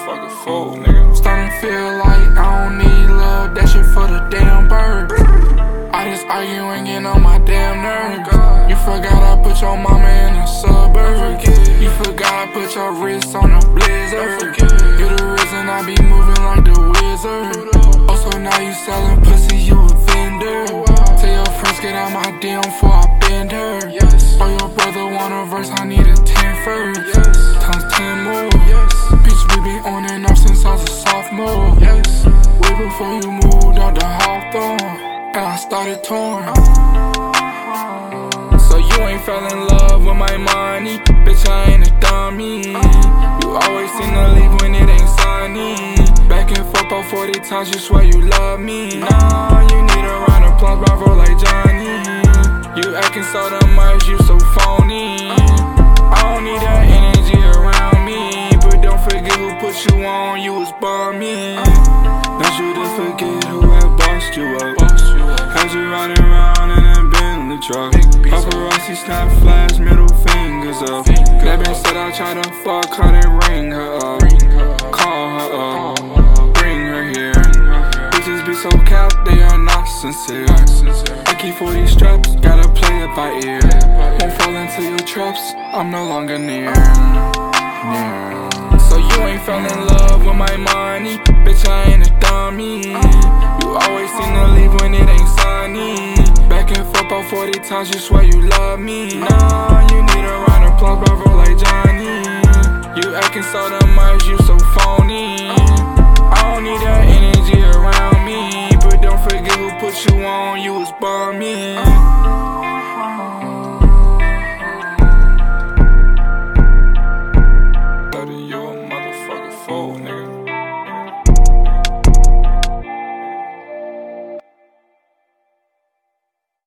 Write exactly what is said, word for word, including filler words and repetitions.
motherfucker fool, nigga. Starting to feel like I don't need love, that shit for the damn birds. I just arguing, getting on my damn nerves. You forgot I put your mama in the suburbs. You forgot I put your wrist on a blizzard. You the reason I be moving like the wizard. Oh, so now you selling pussy, you a vendor. Tell your friends get out my D M before I bend her. Oh, your brother want a verse, I need a ten first. Times ten more. Bitch, we been on and off since I was a sophomore. Way before you moved out the Hawthorne and I started touring. So you ain't fell in love with my money, bitch, I ain't a dummy. You always seem to leave when it ain't sunny. Back and forth about forty times, you swear you love me. Nah, you need a round of applause, my bro, like Johnny. You acting so damn much, you so phony. I don't need that energy around me, but don't forget who put you on, you was bummy. Don't you to forget who had bossed you up. Had you riding around in a Bentley truck. Paparazzi snap flash, middle fingers up. That bitch said I tried to fuck her, then ring her up. Call her up, bring her here. Bitches be so capped, they are not sincere. I keep forty straps, gotta play it by ear. Won't fall into your traps, I'm no longer near. near. So you ain't fell in love with my money, bitch, I ain't a dummy. You always seem to leave when it ain't sunny. Back and forth about forty times, you swear you love me. Nah, you need a round of applause, my bro, like Johnny. You acting so damn much, you so phony. I don't need that energy around me, but don't forget who put you on, you was bummy. You a motherfucker fool, nigga.